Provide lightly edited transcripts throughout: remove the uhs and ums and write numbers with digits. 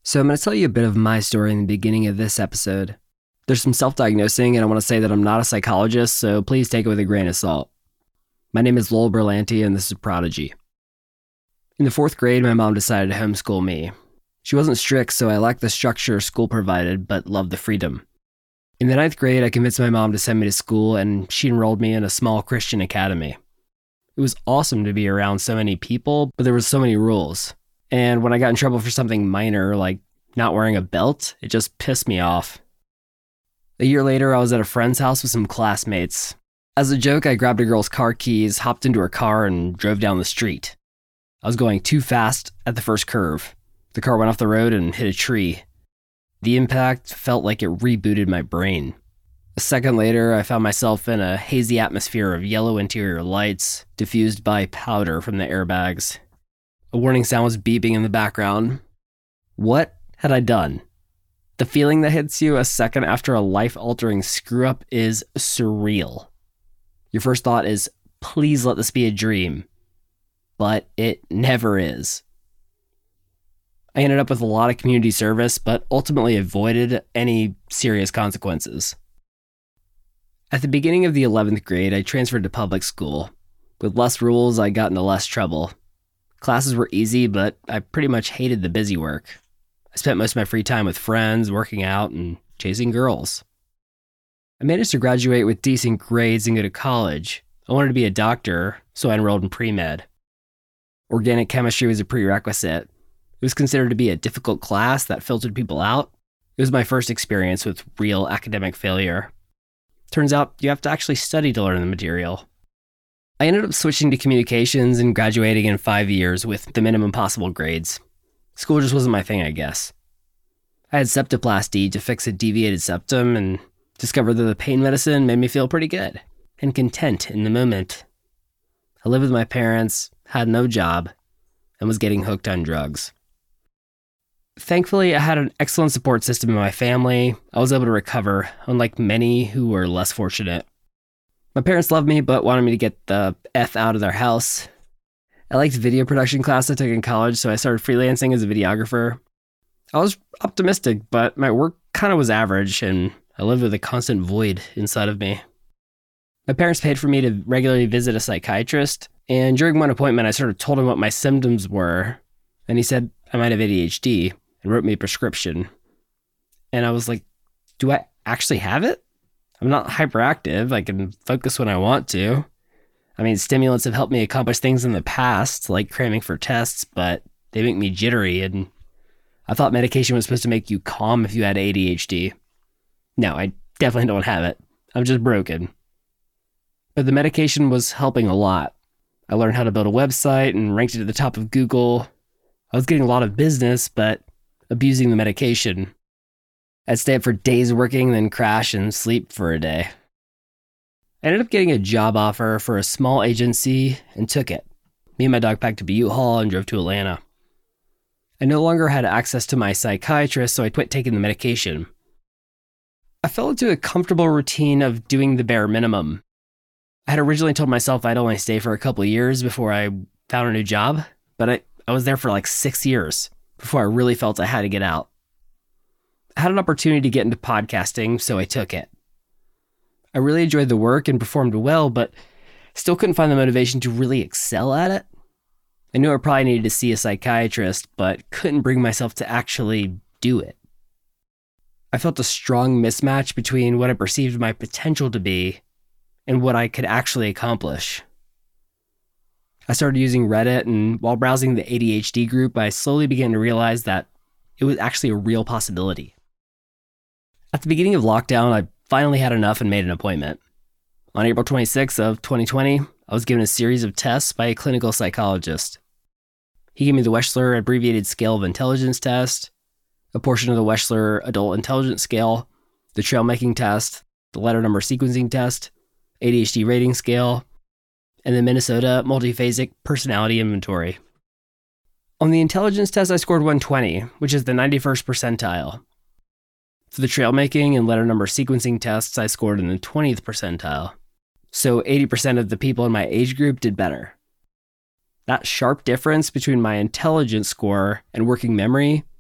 So I'm going to tell you a bit of my story in the beginning of this episode. There's some self-diagnosing, and I want to say that I'm not a psychologist, so please take it with a grain of salt. My name is Lowell Berlanti, and this is Prodigy. In the 4th grade, my mom decided to homeschool me. She wasn't strict, so I lacked the structure school provided, but loved the freedom. In the 9th grade, I convinced my mom to send me to school, and she enrolled me in a small Christian academy. It was awesome to be around so many people, but there were so many rules. And when I got in trouble for something minor, like not wearing a belt, it just pissed me off. A year later, I was at a friend's house with some classmates. As a joke, I grabbed a girl's car keys, hopped into her car, and drove down the street. I was going too fast at the first curve. The car went off the road and hit a tree. The impact felt like it rebooted my brain. A second later, I found myself in a hazy atmosphere of yellow interior lights, diffused by powder from the airbags. A warning sound was beeping in the background. What had I done? The feeling that hits you a second after a life-altering screw-up is surreal. Your first thought is, please let this be a dream. But it never is. I ended up with a lot of community service, but ultimately avoided any serious consequences. At the beginning of the 11th grade, I transferred to public school. With less rules, I got into less trouble. Classes were easy, but I pretty much hated the busy work. I spent most of my free time with friends, working out, and chasing girls. I managed to graduate with decent grades and go to college. I wanted to be a doctor, so I enrolled in pre-med. Organic chemistry was a prerequisite. It was considered to be a difficult class that filtered people out. It was my first experience with real academic failure. Turns out you have to actually study to learn the material. I ended up switching to communications and graduating in 5 years with the minimum possible grades. School just wasn't my thing, I guess. I had septoplasty to fix a deviated septum and discovered that the pain medicine made me feel pretty good and content in the moment. I lived with my parents, had no job, and was getting hooked on drugs. Thankfully, I had an excellent support system in my family. I was able to recover, unlike many who were less fortunate. My parents loved me, but wanted me to get the F out of their house. I liked video production class I took in college, so I started freelancing as a videographer. I was optimistic, but my work kind of was average, and I lived with a constant void inside of me. My parents paid for me to regularly visit a psychiatrist, and during one appointment, I sort of told him what my symptoms were, and he said I might have ADHD, and wrote me a prescription. And I was like, do I actually have it? I'm not hyperactive. I can focus when I want to. I mean, stimulants have helped me accomplish things in the past, like cramming for tests, but they make me jittery, and I thought medication was supposed to make you calm if you had ADHD. No, I definitely don't have it. I'm just broken. But the medication was helping a lot. I learned how to build a website and ranked it at the top of Google. I was getting a lot of business, but abusing the medication. I'd stay up for days working, then crash and sleep for a day. I ended up getting a job offer for a small agency and took it. Me and my dog packed up a U-Haul and drove to Atlanta. I no longer had access to my psychiatrist, so I quit taking the medication. I fell into a comfortable routine of doing the bare minimum. I had originally told myself I'd only stay for a couple of years before I found a new job, but I was there for like 6 years before I really felt I had to get out. I had an opportunity to get into podcasting, so I took it. I really enjoyed the work and performed well, but still couldn't find the motivation to really excel at it. I knew I probably needed to see a psychiatrist, but couldn't bring myself to actually do it. I felt a strong mismatch between what I perceived my potential to be and what I could actually accomplish. I started using Reddit, and while browsing the ADHD group, I slowly began to realize that it was actually a real possibility. At the beginning of lockdown, I finally had enough and made an appointment. On April 26th of 2020, I was given a series of tests by a clinical psychologist. He gave me the Wechsler Abbreviated Scale of Intelligence test, a portion of the Wechsler Adult Intelligence Scale, the Trail Making test, the letter number sequencing test, ADHD rating scale, and the Minnesota Multiphasic Personality Inventory. On the intelligence test, I scored 120, which is the 91st percentile. For the trail making and letter number sequencing tests, I scored in the 20th percentile. So 80% of the people in my age group did better. That sharp difference between my intelligence score and working memory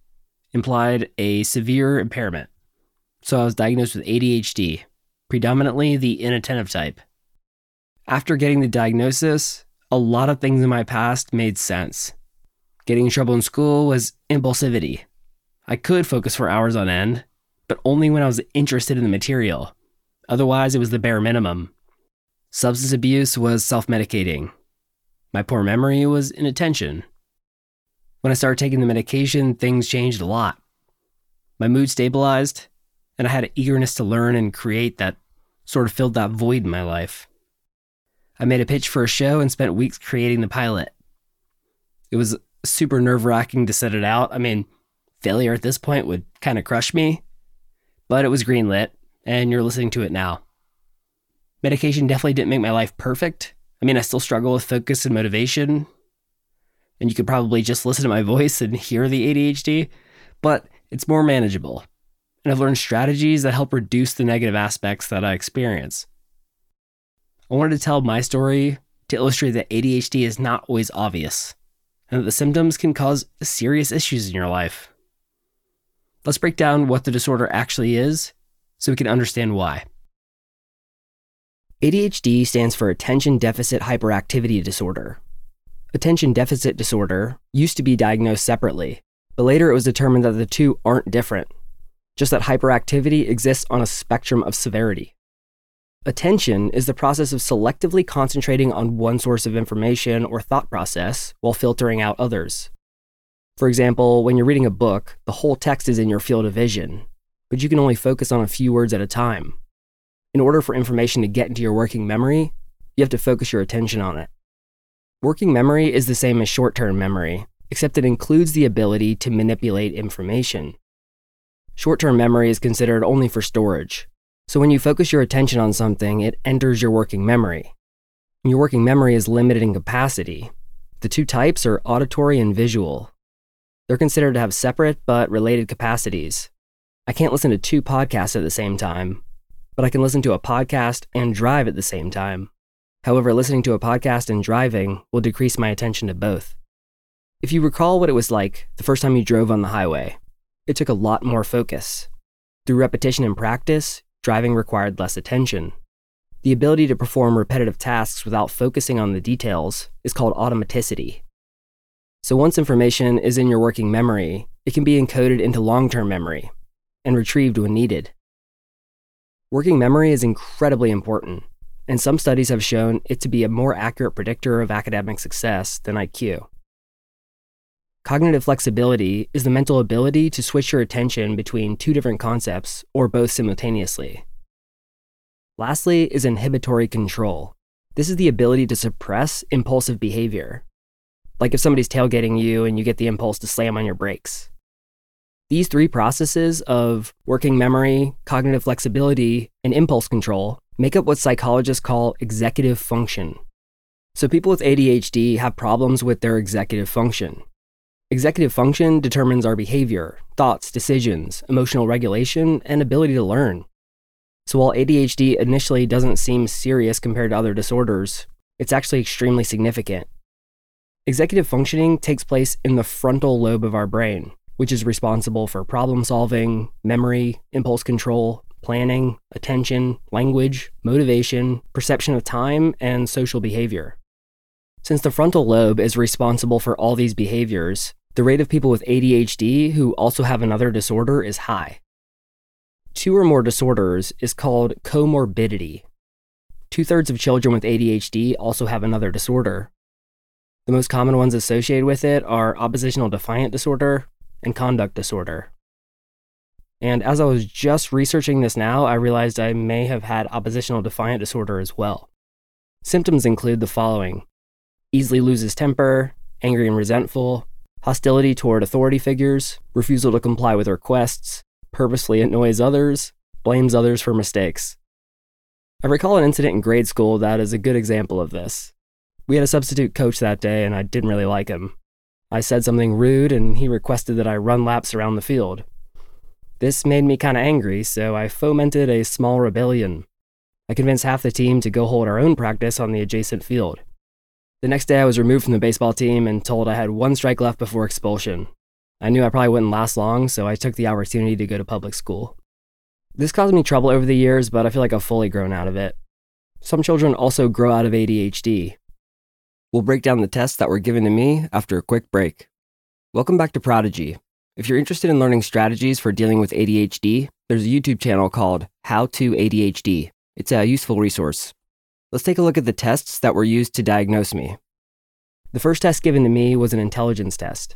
implied a severe impairment. So I was diagnosed with ADHD, predominantly the inattentive type. After getting the diagnosis, a lot of things in my past made sense. Getting in trouble in school was impulsivity. I could focus for hours on end, but only when I was interested in the material. Otherwise, it was the bare minimum. Substance abuse was self-medicating. My poor memory was inattention. When I started taking the medication, things changed a lot. My mood stabilized, and I had an eagerness to learn and create that sort of filled that void in my life. I made a pitch for a show and spent weeks creating the pilot. It was super nerve-wracking to set it out. I mean, failure at this point would kind of crush me, but it was greenlit, and you're listening to it now. Medication definitely didn't make my life perfect. I mean, I still struggle with focus and motivation, and you could probably just listen to my voice and hear the ADHD, but it's more manageable. And I've learned strategies that help reduce the negative aspects that I experience. I wanted to tell my story to illustrate that ADHD is not always obvious, and that the symptoms can cause serious issues in your life. Let's break down what the disorder actually is so we can understand why. ADHD stands for Attention Deficit Hyperactivity Disorder. Attention Deficit Disorder used to be diagnosed separately, but later it was determined that the two aren't different, just that hyperactivity exists on a spectrum of severity. Attention is the process of selectively concentrating on one source of information or thought process while filtering out others. For example, when you're reading a book, the whole text is in your field of vision, but you can only focus on a few words at a time. In order for information to get into your working memory, you have to focus your attention on it. Working memory is the same as short-term memory, except it includes the ability to manipulate information. Short-term memory is considered only for storage. So when you focus your attention on something, it enters your working memory. Your working memory is limited in capacity. The two types are auditory and visual. They're considered to have separate but related capacities. I can't listen to two podcasts at the same time, but I can listen to a podcast and drive at the same time. However, listening to a podcast and driving will decrease my attention to both. If you recall what it was like the first time you drove on the highway, it took a lot more focus. Through repetition and practice, driving required less attention. The ability to perform repetitive tasks without focusing on the details is called automaticity. So once information is in your working memory, it can be encoded into long-term memory and retrieved when needed. Working memory is incredibly important, and some studies have shown it to be a more accurate predictor of academic success than IQ. Cognitive flexibility is the mental ability to switch your attention between two different concepts or both simultaneously. Lastly is inhibitory control. This is the ability to suppress impulsive behavior, like if somebody's tailgating you and you get the impulse to slam on your brakes. These three processes of working memory, cognitive flexibility, and impulse control make up what psychologists call executive function. So people with ADHD have problems with their executive function. Executive function determines our behavior, thoughts, decisions, emotional regulation, and ability to learn. So while ADHD initially doesn't seem serious compared to other disorders, it's actually extremely significant. Executive functioning takes place in the frontal lobe of our brain, which is responsible for problem solving, memory, impulse control, planning, attention, language, motivation, perception of time, and social behavior. Since the frontal lobe is responsible for all these behaviors, the rate of people with ADHD who also have another disorder is high. 2 or more disorders is called comorbidity. 2/3 of children with ADHD also have another disorder. The most common ones associated with it are oppositional defiant disorder and conduct disorder. And as I was just researching this now, I realized I may have had oppositional defiant disorder as well. Symptoms include the following: easily loses temper, angry and resentful, hostility toward authority figures, refusal to comply with requests, purposefully annoys others, blames others for mistakes. I recall an incident in grade school that is a good example of this. We had a substitute coach that day and I didn't really like him. I said something rude and he requested that I run laps around the field. This made me kind of angry, so I fomented a small rebellion. I convinced half the team to go hold our own practice on the adjacent field. The next day I was removed from the baseball team and told I had 1 strike left before expulsion. I knew I probably wouldn't last long, so I took the opportunity to go to public school. This caused me trouble over the years, but I feel like I've fully grown out of it. Some children also grow out of ADHD. We'll break down the tests that were given to me after a quick break. Welcome back to Prodigy. If you're interested in learning strategies for dealing with ADHD, there's a YouTube channel called How to ADHD. It's a useful resource. Let's take a look at the tests that were used to diagnose me. The first test given to me was an intelligence test.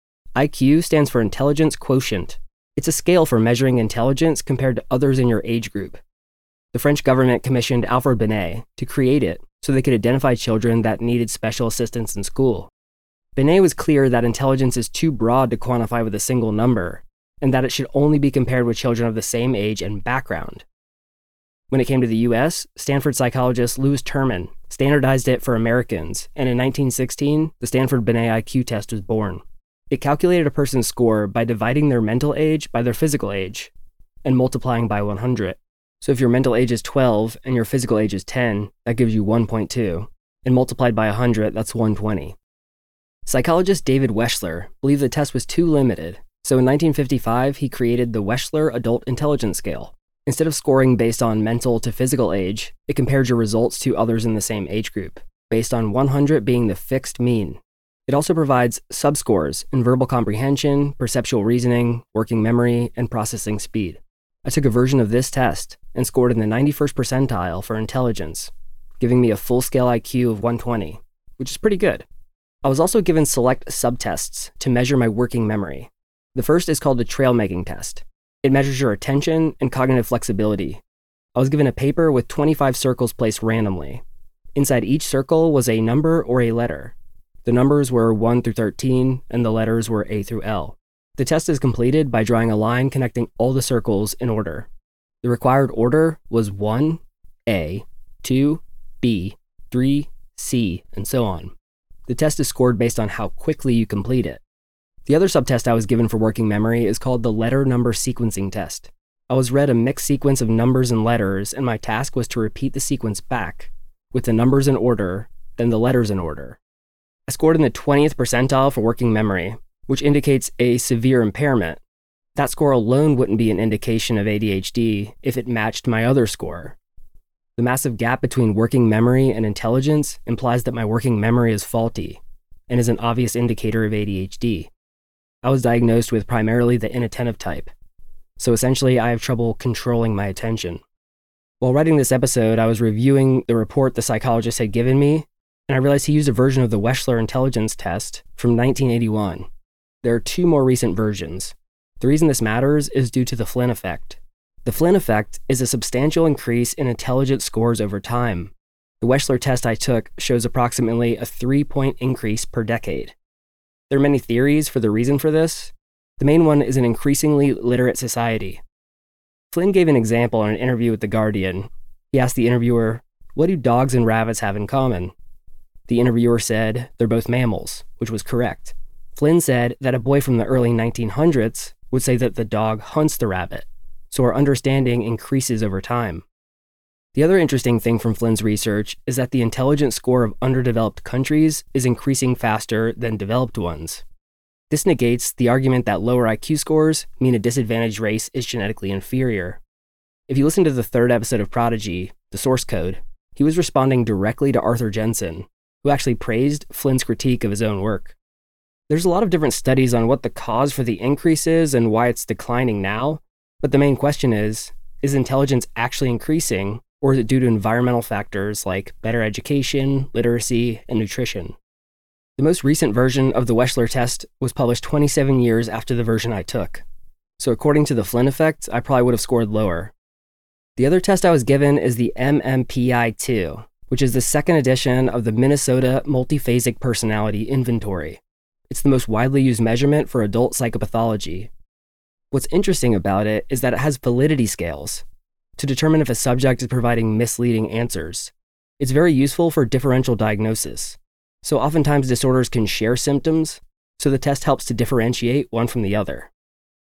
IQ stands for Intelligence Quotient. It's a scale for measuring intelligence compared to others in your age group. The French government commissioned Alfred Binet to create it so they could identify children that needed special assistance in school. Binet was clear that intelligence is too broad to quantify with a single number, and that it should only be compared with children of the same age and background. When it came to the US, Stanford psychologist Lewis Terman standardized it for Americans, and in 1916, the Stanford Binet IQ test was born. It calculated a person's score by dividing their mental age by their physical age and multiplying by 100. So if your mental age is 12 and your physical age is 10, that gives you 1.2, and multiplied by 100, that's 120. Psychologist David Wechsler believed the test was too limited, so in 1955, he created the Wechsler Adult Intelligence Scale. Instead of scoring based on mental to physical age, it compared your results to others in the same age group, based on 100 being the fixed mean. It also provides subscores in verbal comprehension, perceptual reasoning, working memory, and processing speed. I took a version of this test and scored in the 91st percentile for intelligence, giving me a full-scale IQ of 120, which is pretty good. I was also given select subtests to measure my working memory. The first is called the trail-making test. It measures your attention and cognitive flexibility. I was given a paper with 25 circles placed randomly. Inside each circle was a number or a letter. The numbers were 1 through 13, and the letters were A through L. The test is completed by drawing a line connecting all the circles in order. The required order was 1, A, 2, B, 3, C, and so on. The test is scored based on how quickly you complete it. The other subtest I was given for working memory is called the letter-number sequencing test. I was read a mixed sequence of numbers and letters, and my task was to repeat the sequence back, with the numbers in order, then the letters in order. I scored in the 20th percentile for working memory, which indicates a severe impairment. That score alone wouldn't be an indication of ADHD if it matched my other score. The massive gap between working memory and intelligence implies that my working memory is faulty and is an obvious indicator of ADHD. I was diagnosed with primarily the inattentive type, so essentially I have trouble controlling my attention. While writing this episode, I was reviewing the report the psychologist had given me, and I realized he used a version of the Wechsler intelligence test from 1981. There are 2 more recent versions. The reason this matters is due to the Flynn effect. The Flynn effect is a substantial increase in intelligence scores over time. The Wechsler test I took shows approximately a 3-point increase per decade. There are many theories for the reason for this. The main one is an increasingly literate society. Flynn gave an example in an interview with The Guardian. He asked the interviewer, "What do dogs and rabbits have in common?" The interviewer said, "They're both mammals," which was correct. Flynn said that a boy from the early 1900s would say that the dog hunts the rabbit, so our understanding increases over time. The other interesting thing from Flynn's research is that the intelligence score of underdeveloped countries is increasing faster than developed ones. This negates the argument that lower IQ scores mean a disadvantaged race is genetically inferior. If you listen to the 3rd episode of Prodigy, The Source Code, he was responding directly to Arthur Jensen, who actually praised Flynn's critique of his own work. There's a lot of different studies on what the cause for the increase is and why it's declining now, but the main question is intelligence actually increasing, or is it due to environmental factors like better education, literacy, and nutrition? The most recent version of the Wechsler test was published 27 years after the version I took. So according to the Flynn effect, I probably would have scored lower. The other test I was given is the MMPI-2, which is the 2nd edition of the Minnesota Multiphasic Personality Inventory. It's the most widely used measurement for adult psychopathology. What's interesting about it is that it has validity scales to determine if a subject is providing misleading answers. It's very useful for differential diagnosis. So oftentimes disorders can share symptoms, so the test helps to differentiate one from the other.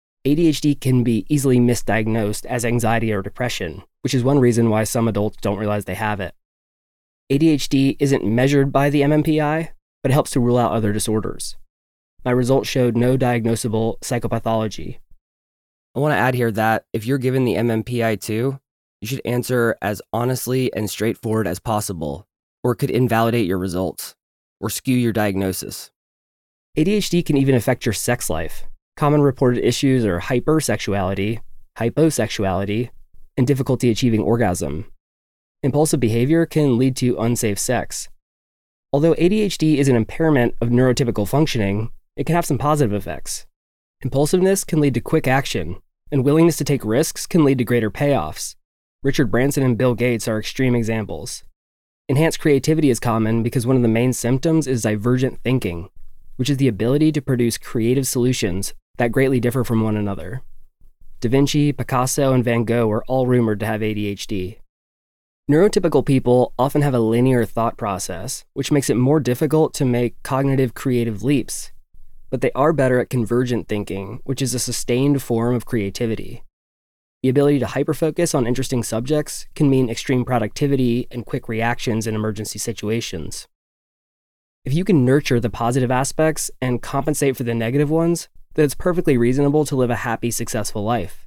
ADHD can be easily misdiagnosed as anxiety or depression, which is one reason why some adults don't realize they have it. ADHD isn't measured by the MMPI, but it helps to rule out other disorders. My results showed no diagnosable psychopathology. I want to add here that if you're given the MMPI-2, you should answer as honestly and straightforward as possible, or it could invalidate your results or skew your diagnosis. ADHD can even affect your sex life. Common reported issues are hypersexuality, hyposexuality, and difficulty achieving orgasm. Impulsive behavior can lead to unsafe sex. Although ADHD is an impairment of neurotypical functioning, it can have some positive effects. Impulsiveness can lead to quick action, and willingness to take risks can lead to greater payoffs. Richard Branson and Bill Gates are extreme examples. Enhanced creativity is common because one of the main symptoms is divergent thinking, which is the ability to produce creative solutions that greatly differ from one another. Da Vinci, Picasso, and Van Gogh are all rumored to have ADHD. Neurotypical people often have a linear thought process, which makes it more difficult to make cognitive creative leaps. But they are better at convergent thinking, which is a sustained form of creativity. The ability to hyperfocus on interesting subjects can mean extreme productivity and quick reactions in emergency situations. If you can nurture the positive aspects and compensate for the negative ones, then it's perfectly reasonable to live a happy, successful life.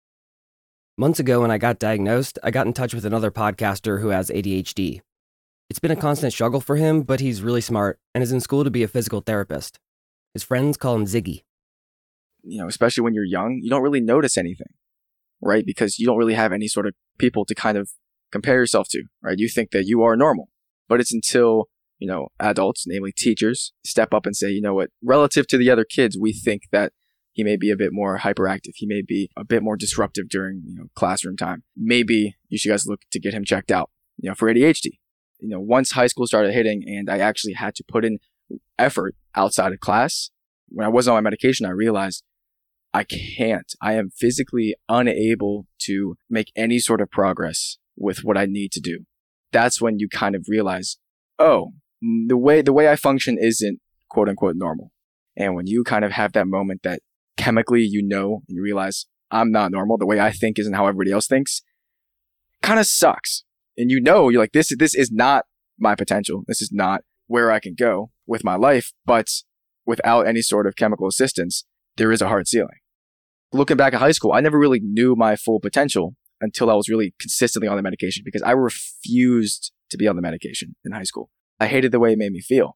Months ago, when I got diagnosed, I got in touch with another podcaster who has ADHD. It's been a constant struggle for him, but he's really smart and is in school to be a physical therapist. His friends call him Ziggy. Especially when you're young, you don't really notice anything, right? Because you don't really have any sort of people to kind of compare yourself to, right? You think that you are normal, but it's until, adults, namely teachers, step up and say, you know what, relative to the other kids, we think that he may be a bit more hyperactive. He may be a bit more disruptive during, classroom time. Maybe you should guys look to get him checked out, for ADHD. Once high school started hitting and I actually had to put in effort outside of class, when I wasn't on my medication, I realized I am physically unable to make any sort of progress with what I need to do. That's when you kind of realize, oh, the way I function isn't quote unquote normal. And when you kind of have that moment that chemically, you realize I'm not normal. The way I think isn't how everybody else thinks. Kind of sucks. And you're like, this is not my potential. This is not where I can go with my life. But without any sort of chemical assistance, there is a hard ceiling. Looking back at high school, I never really knew my full potential until I was really consistently on the medication because I refused to be on the medication in high school. I hated the way it made me feel.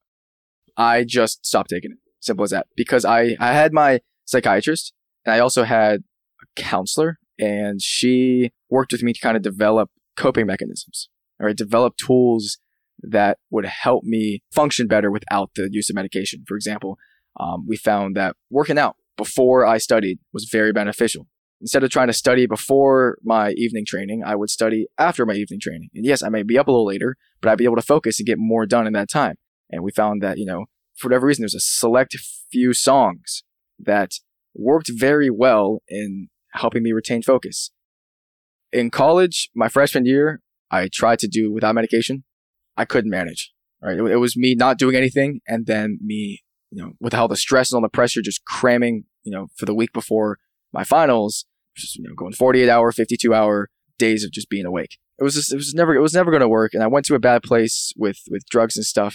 I just stopped taking it. Simple as that. Because I had my psychiatrist and I also had a counselor, and she worked with me to kind of develop coping mechanisms, or develop tools that would help me function better without the use of medication. For example, we found that working out before I studied was very beneficial. Instead of trying to study before my evening training, I would study after my evening training. And yes, I may be up a little later, but I'd be able to focus and get more done in that time. And we found that, for whatever reason, there's a select few songs that worked very well in helping me retain focus. In college, my freshman year, I tried to do without medication. I couldn't manage, right? It was me not doing anything, and then me, with all the stress and all the pressure, just cramming, for the week before my finals, just, going 48-hour, 52-hour days of just being awake. It was never going to work. And I went to a bad place with drugs and stuff,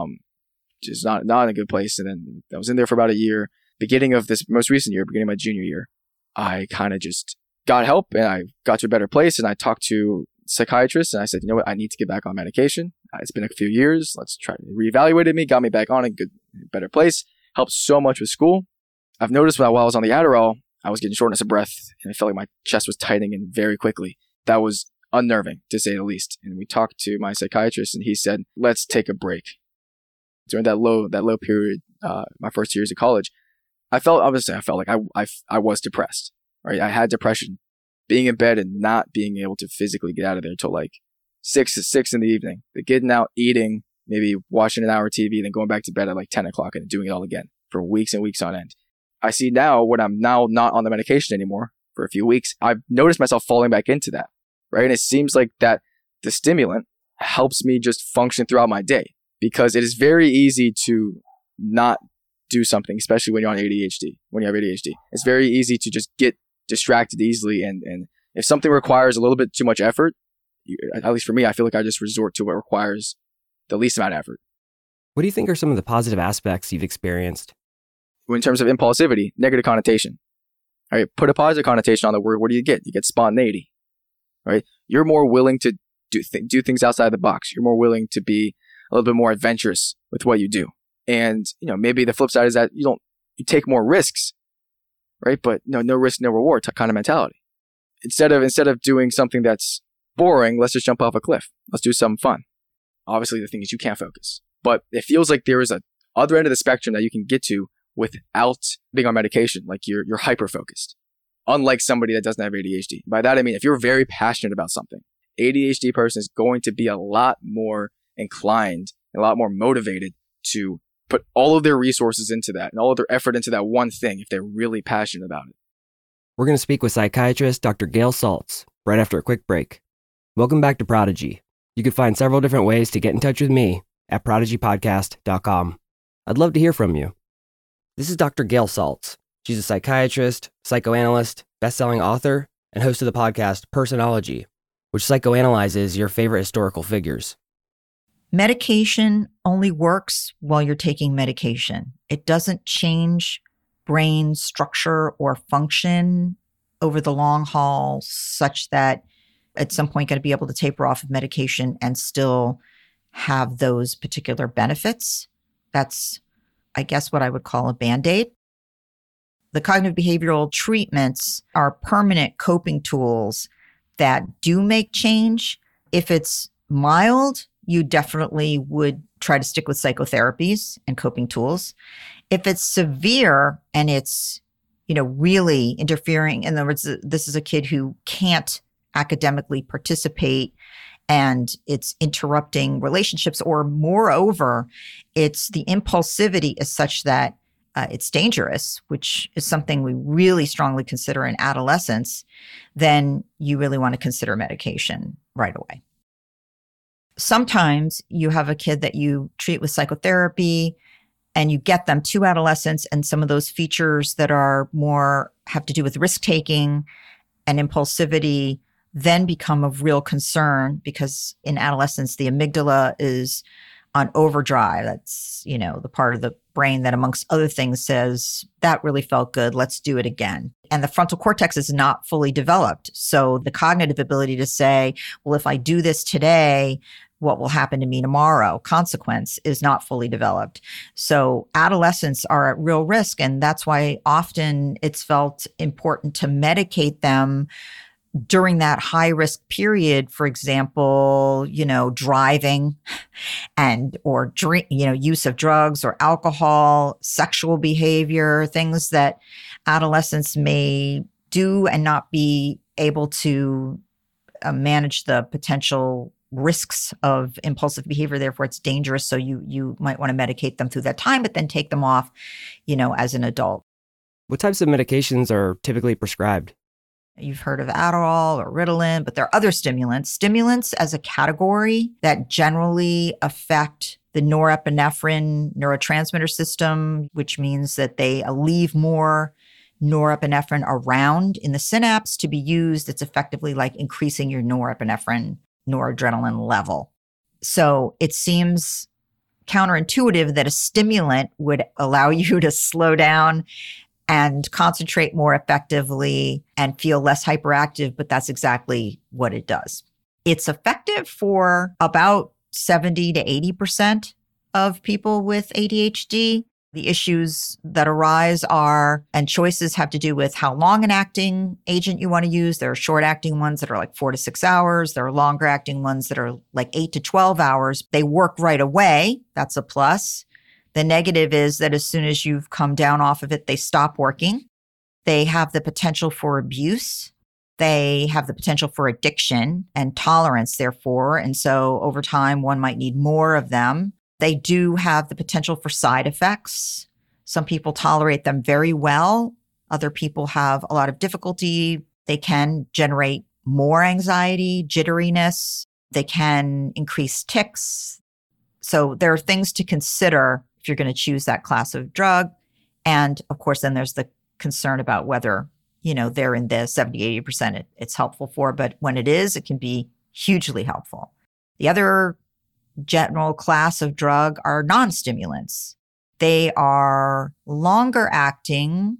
just not in a good place. And then I was in there for about a year. Beginning of this most recent year, beginning of my junior year, I kind of just got help and I got to a better place. And I talked to psychiatrists and I said, you know what, I need to get back on medication. It's been a few years. Let's try to reevaluate me, got me back on a better place. Helped so much with school. I've noticed while I was on the Adderall, I was getting shortness of breath and I felt like my chest was tightening in very quickly. That was unnerving, to say the least. And we talked to my psychiatrist and he said, let's take a break. During that low period, my first years of college, I felt like I was depressed, right? I had depression. Being in bed and not being able to physically get out of there until like 6 in the evening. The getting out, eating, maybe watching an hour of TV, then going back to bed at like 10 o'clock and doing it all again for weeks and weeks on end. I see now when I'm now not on the medication anymore for a few weeks, I've noticed myself falling back into that, right? And it seems like that the stimulant helps me just function throughout my day because it is very easy to not do something, especially when you're on ADHD. When you have ADHD, it's very easy to just get distracted easily. And if something requires a little bit too much effort, at least for me, I feel like I just resort to what requires the least amount of effort. What do you think are some of the positive aspects you've experienced? In terms of impulsivity, negative connotation. All right, put a positive connotation on the word. What do you get? You get spontaneity. Right? You're more willing to do things outside the box. You're more willing to be a little bit more adventurous with what you do. And, maybe the flip side is that you take more risks, right? But no risk, no reward kind of mentality. Instead of doing something that's boring, let's just jump off a cliff. Let's do something fun. Obviously, the thing is you can't focus, but it feels like there is a other end of the spectrum that you can get to without being on medication. Like you're hyper focused, unlike somebody that doesn't have ADHD. By that, I mean, if you're very passionate about something, ADHD person is going to be a lot more inclined, a lot more motivated to put all of their resources into that and all of their effort into that one thing if they're really passionate about it. We're going to speak with psychiatrist Dr. Gail Saltz right after a quick break. Welcome back to Prodigy. You can find several different ways to get in touch with me at prodigypodcast.com. I'd love to hear from you. This is Dr. Gail Saltz. She's a psychiatrist, psychoanalyst, best-selling author, and host of the podcast Personology, which psychoanalyzes your favorite historical figures. Medication only works while you're taking medication. It doesn't change brain structure or function over the long haul such that at some point going to be able to taper off of medication and still have those particular benefits. That's, I guess, what I would call a Band-Aid. The cognitive behavioral treatments are permanent coping tools that do make change. If it's mild, you definitely would try to stick with psychotherapies and coping tools. If it's severe and it's, really interfering, in other words, this is a kid who can't academically participate and it's interrupting relationships, or moreover, it's the impulsivity is such that it's dangerous, which is something we really strongly consider in adolescence, then you really want to consider medication right away. Sometimes you have a kid that you treat with psychotherapy and you get them to adolescence, and some of those features that are more have to do with risk-taking and impulsivity then become of real concern, because in adolescence, the amygdala is on overdrive. That's, the part of the brain that, amongst other things, says, that really felt good, let's do it again. And the frontal cortex is not fully developed. So the cognitive ability to say, well, if I do this today, what will happen to me tomorrow? Consequence is not fully developed. So adolescents are at real risk. And that's why often it's felt important to medicate them during that high risk period. For example, driving or drink, use of drugs or alcohol, sexual behavior, things that adolescents may do and not be able to manage the potential risks of impulsive behavior. Therefore, it's dangerous. So you might want to medicate them through that time, but then take them off, as an adult. What types of medications are typically prescribed? You've heard of Adderall or Ritalin, but there are other stimulants. Stimulants as a category that generally affect the norepinephrine neurotransmitter system, which means that they leave more norepinephrine around in the synapse to be used. It's effectively like increasing your norepinephrine, noradrenaline level. So it seems counterintuitive that a stimulant would allow you to slow down and concentrate more effectively and feel less hyperactive, but that's exactly what it does. It's effective for about 70 to 80% of people with ADHD. The issues that arise and choices have to do with how long an acting agent you want to use. There are short acting ones that are like 4 to 6 hours. There are longer acting ones that are like 8 to 12 hours. They work right away. That's a plus. The negative is that as soon as you've come down off of it, they stop working. They have the potential for abuse. They have the potential for addiction and tolerance, therefore. And so over time, one might need more of them. They do have the potential for side effects. Some people tolerate them very well. Other people have a lot of difficulty. They can generate more anxiety, jitteriness. They can increase tics. So there are things to consider if you're going to choose that class of drug. And of course, then there's the concern about whether, they're in the 70, 80% it's helpful for. But when it is, it can be hugely helpful. The other general class of drug are non-stimulants. They are longer acting.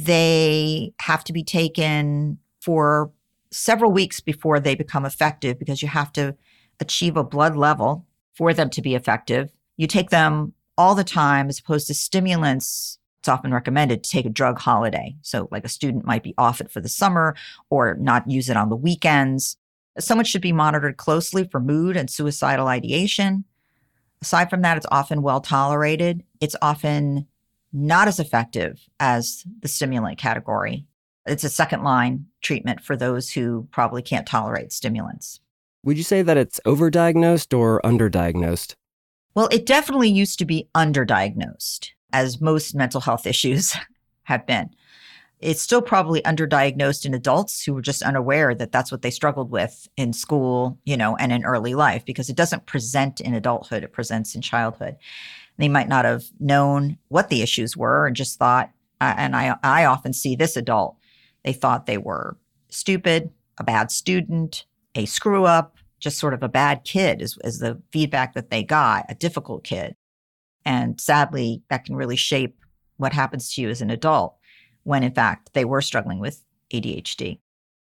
They have to be taken for several weeks before they become effective because you have to achieve a blood level for them to be effective. You take them all the time as opposed to stimulants. It's often recommended to take a drug holiday. So like a student might be off it for the summer or not use it on the weekends. Someone should be monitored closely for mood and suicidal ideation. Aside from that, it's often well tolerated. It's often not as effective as the stimulant category. It's a second line treatment for those who probably can't tolerate stimulants. Would you say that it's overdiagnosed or underdiagnosed? Well, it definitely used to be underdiagnosed, as most mental health issues have been. It's still probably underdiagnosed in adults who were just unaware that that's what they struggled with in school, and in early life, because it doesn't present in adulthood, it presents in childhood. They might not have known what the issues were and just thought, and I often see this adult, they thought they were stupid, a bad student, a screw up, just sort of a bad kid is the feedback that they got, a difficult kid. And sadly, that can really shape what happens to you as an adult when in fact they were struggling with ADHD.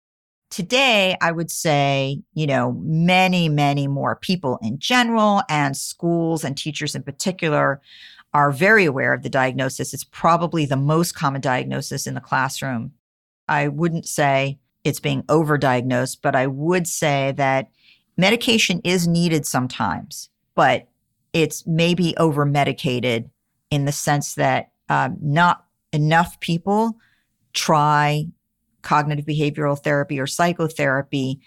Today, I would say, many, many more people in general and schools and teachers in particular are very aware of the diagnosis. It's probably the most common diagnosis in the classroom. I wouldn't say it's being overdiagnosed, but I would say that medication is needed sometimes, but it's maybe over-medicated in the sense that not enough people try cognitive behavioral therapy or psychotherapy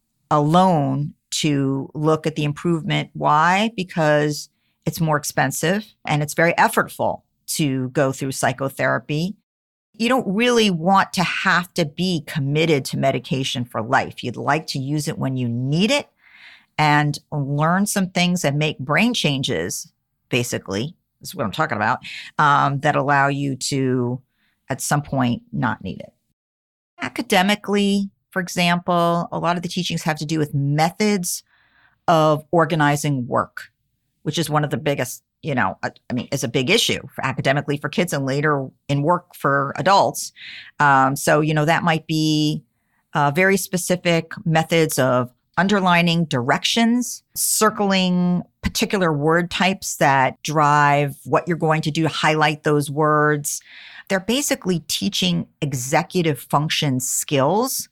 alone to look at the improvement. Why? Because it's more expensive and it's very effortful to go through psychotherapy. You don't really want to have to be committed to medication for life. You'd like to use it when you need it and learn some things and make brain changes, basically, is what I'm talking about, that allow you to, at some point, not need it. Academically, for example, a lot of the teachings have to do with methods of organizing work, which is one of the biggest, is a big issue for academically for kids and later in work for adults. So that might be very specific methods of underlining directions, circling particular word types that drive what you're going to do to highlight those words. They're basically teaching executive function skills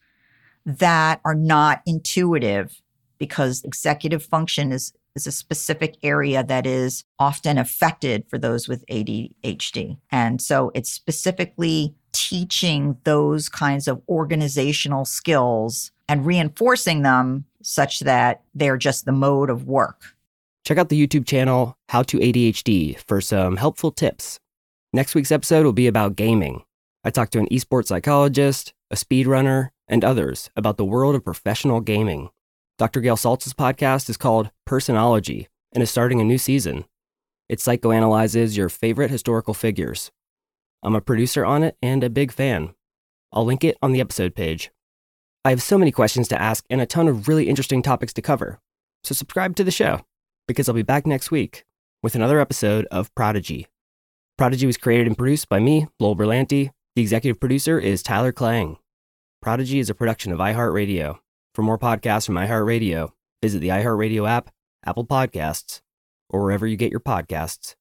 that are not intuitive because executive function is a specific area that is often affected for those with ADHD. And so it's specifically teaching those kinds of organizational skills and reinforcing them such that they're just the mode of work. Check out the YouTube channel, How to ADHD, for some helpful tips. Next week's episode will be about gaming. I talked to an esports psychologist, a speedrunner, and others about the world of professional gaming. Dr. Gail Saltz's podcast is called Personology and is starting a new season. It psychoanalyzes your favorite historical figures. I'm a producer on it and a big fan. I'll link it on the episode page. I have so many questions to ask and a ton of really interesting topics to cover. So subscribe to the show, because I'll be back next week with another episode of Prodigy. Prodigy was created and produced by me, Lowell Berlanti. The executive producer is Tyler Klang. Prodigy is a production of iHeartRadio. For more podcasts from iHeartRadio, visit the iHeartRadio app, Apple Podcasts, or wherever you get your podcasts.